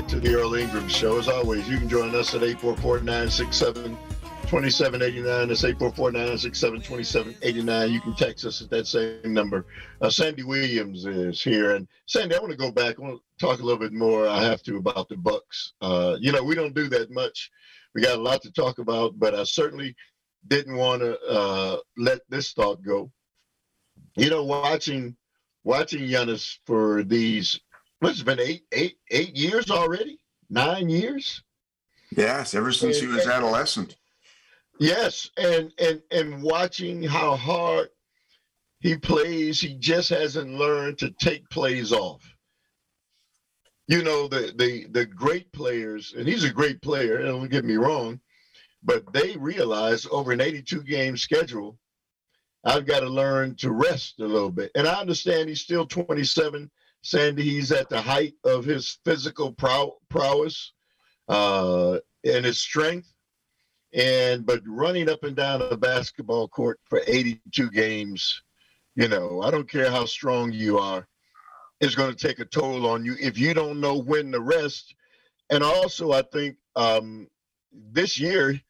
to the Earl Ingram Show. As always, you can join us at 844-967-2789. That's 844-967-2789. You can text us at that same number. Sandy Williams is here. And Sandy, I want to go back. I want to talk a little bit more, I have to, about the Bucks. We don't do that much. We got a lot to talk about, but I certainly didn't want to let this thought go. Watching Giannis for these, what's it been, eight years already? 9 years? Yes, ever since he was adolescent. Yes, and watching how hard he plays, he just hasn't learned to take plays off. The great players, and he's a great player, don't get me wrong, but they realize over an 82-game schedule, I've got to learn to rest a little bit. And I understand he's still 27. Sandy, he's at the height of his physical prowess and his strength. But running up and down a basketball court for 82 games, I don't care how strong you are, it's going to take a toll on you if you don't know when to rest. And also, I think this year,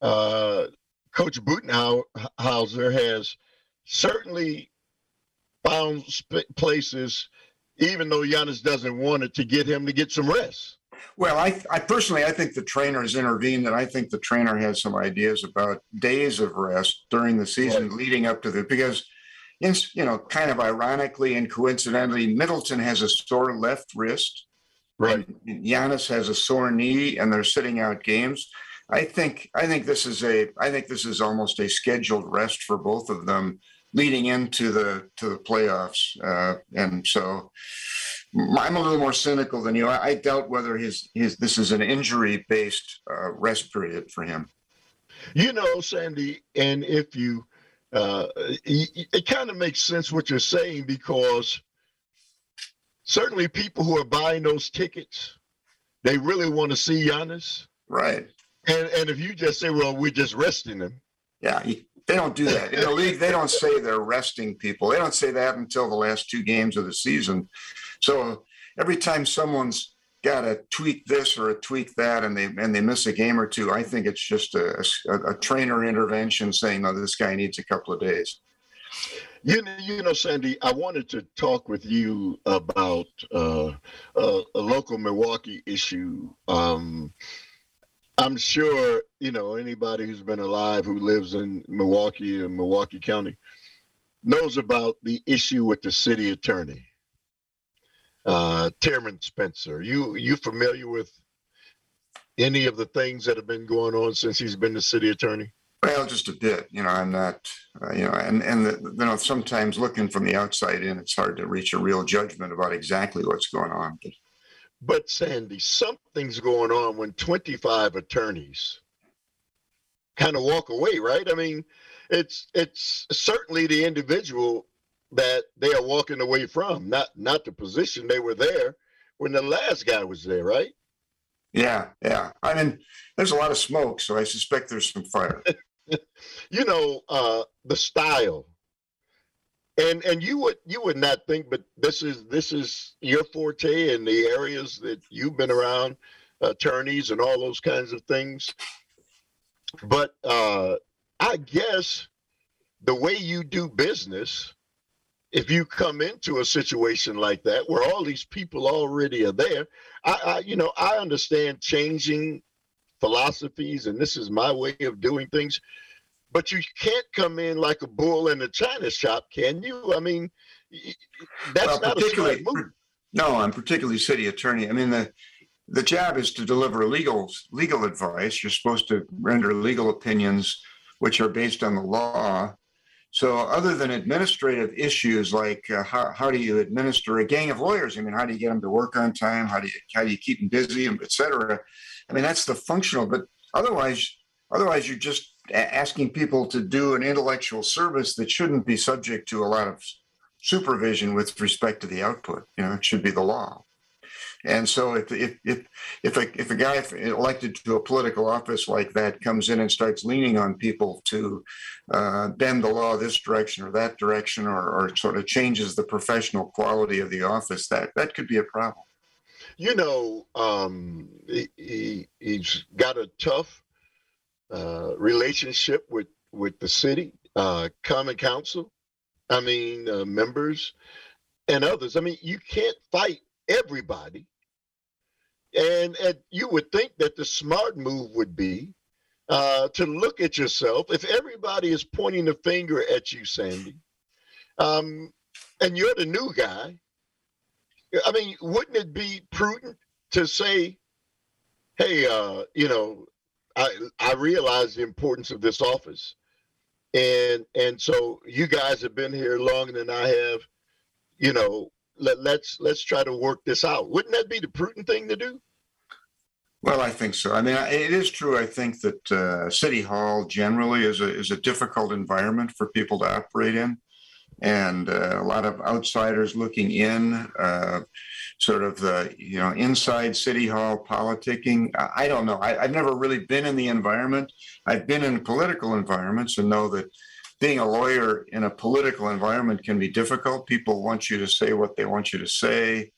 Coach Budenhauser has certainly found places, even though Giannis doesn't want it, to get him to get some rest. Well, I personally think the trainer has intervened, and I think the trainer has some ideas about days of rest during the season leading up to because, kind of ironically and coincidentally, Middleton has a sore left wrist. Right. And Giannis has a sore knee, and they're sitting out games. I think this is almost a scheduled rest for both of them leading into the playoffs, and so I'm a little more cynical than you. I doubt whether this is an injury-based rest period for him. Sandy, and if you, it kind of makes sense what you're saying, because certainly people who are buying those tickets, they really want to see Giannis. Right. And if you just say, well, we're just resting them. Yeah, they don't do that. In the league, they don't say they're resting people. They don't say that until the last 2 games of the season. So every time someone's got to tweak this or tweak that and they miss a game or two, I think it's just a trainer intervention saying, no, this guy needs a couple of days. Sandy, I wanted to talk with you about a local Milwaukee issue. I'm sure, anybody who's been alive who lives in Milwaukee and Milwaukee County knows about the issue with the city attorney, Tyrone Spencer. You familiar with any of the things that have been going on since he's been the city attorney? Well, just a bit. I'm not, sometimes looking from the outside in, it's hard to reach a real judgment about exactly what's going on. But Sandy, something's going on when 25 attorneys kind of walk away, right? I mean, it's certainly the individual that they are walking away from, not the position. They were there when the last guy was there, right? Yeah. I mean, there's a lot of smoke, so I suspect there's some fire. The style. And you would not think, but this is your forte in the areas that you've been around, attorneys and all those kinds of things. But I guess the way you do business, if you come into a situation like that where all these people already are there, I understand changing philosophies, and this is my way of doing things. But you can't come in like a bull in a china shop, can you? I mean, that's not a smart move. No, I'm particularly city attorney. I mean, the job is to deliver legal advice. You're supposed to render legal opinions which are based on the law. So other than administrative issues like how do you administer a gang of lawyers? I mean, how do you get them to work on time? How do you keep them busy, et cetera? I mean, that's the functional. But otherwise, you're just asking people to do an intellectual service that shouldn't be subject to a lot of supervision with respect to the output. It should be the law. And so if a guy elected to a political office like that comes in and starts leaning on people to bend the law this direction or that direction, or sort of changes the professional quality of the office, that could be a problem. He's got a tough relationship with the city, common council. I mean, members and others. I mean, you can't fight everybody. And you would think that the smart move would be to look at yourself. If everybody is pointing the finger at you, Sandy, and you're the new guy, I mean, wouldn't it be prudent to say, hey, I realize the importance of this office. And so you guys have been here longer than I have, let's try to work this out. Wouldn't that be the prudent thing to do? Well, I think so. I mean, it is true. I think that City Hall generally is a difficult environment for people to operate in, and a lot of outsiders looking in, sort of the inside City Hall politicking. I don't know. I've never really been in the environment. I've been in political environments and know that being a lawyer in a political environment can be difficult. People want you to say what they want you to say.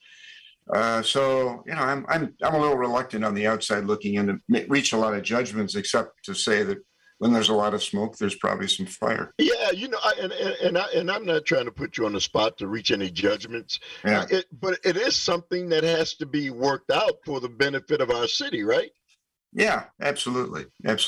So I'm a little reluctant on the outside looking in to reach a lot of judgments, except to say that when there's a lot of smoke, there's probably some fire. Yeah, and I'm not trying to put you on the spot to reach any judgments. Yeah. But it is something that has to be worked out for the benefit of our city, right? Yeah, absolutely,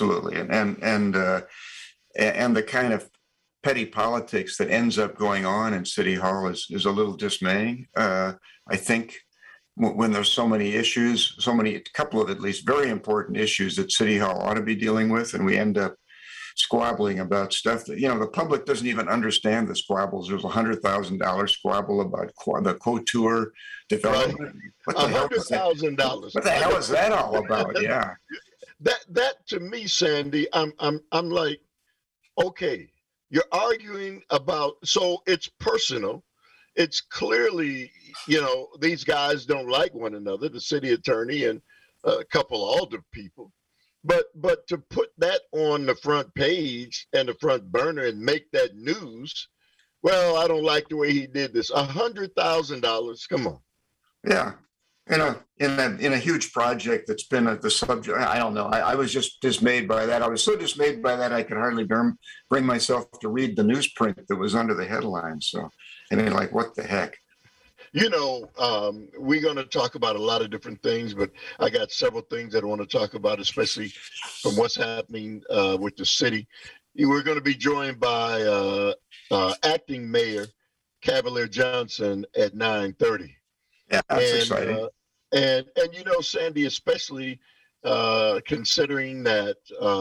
and the kind of petty politics that ends up going on in City Hall is a little dismaying. I think when there's so many issues, a couple of at least very important issues that City Hall ought to be dealing with, and we end up squabbling about stuff that, the public doesn't even understand the squabbles. There's $100,000 squabble about the Couture development. Right. $100,000. What the hell is that all about? Yeah. That to me, Sandy, I'm like, okay, you're arguing about, so it's personal. It's clearly, these guys don't like one another, the city attorney and a couple alder people. But to put that on the front page and the front burner and make that news, well, I don't like the way he did this. $100,000. Come on. Yeah. In a huge project that's been the subject. I don't know. I was just dismayed by that. I was so dismayed by that I could hardly bring myself to read the newsprint that was under the headline. So, like, what the heck? We're going to talk about a lot of different things, but I got several things that I want to talk about, especially from what's happening with the city. We're going to be joined by acting mayor Cavalier Johnson at 9:30. Yeah, that's exciting. And Sandy, especially considering that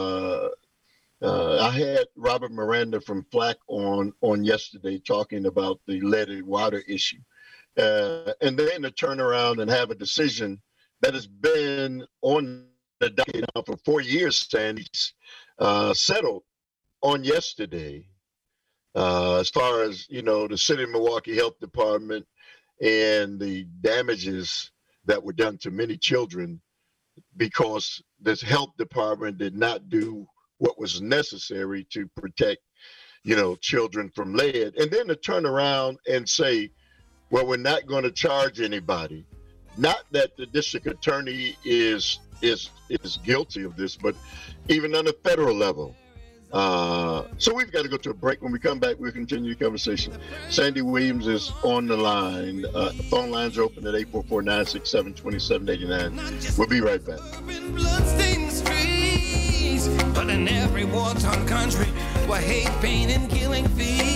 I had Robert Miranda from FLAC on yesterday talking about the leaded water issue. And then to turn around and have a decision that has been on the docket now for 4 years, Sandy, settled on yesterday, as far as, the City of Milwaukee Health Department and the damages that were done to many children because this health department did not do what was necessary to protect, children from lead. And then to turn around and say, well, we're not going to charge anybody. Not that the district attorney is guilty of this, but even on the federal level. So we've got to go to a break. When we come back, we'll continue the conversation. Sandy Williams is on the line. The phone lines are open at 844-967-2789. We'll be right back. But in every war-torn country where hate, pain, and killing feeds.